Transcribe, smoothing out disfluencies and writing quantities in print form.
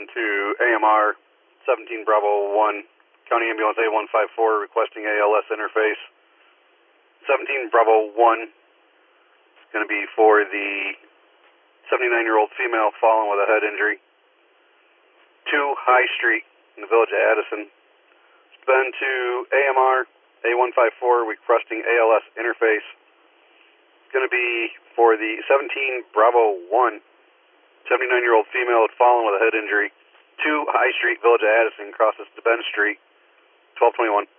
been to AMR 17 Bravo 1, County Ambulance A154 requesting ALS interface. 17 Bravo 1 is going to be for the 79-year-old female fallen with a head injury. 2 High Street in the village of Addison. It's been to AMR A154 requesting ALS interface. It's going to be for the 17 Bravo 1, 79-year-old female had fallen with a head injury. 2 High Street, village of Addison, crosses to Ben Street, 1221.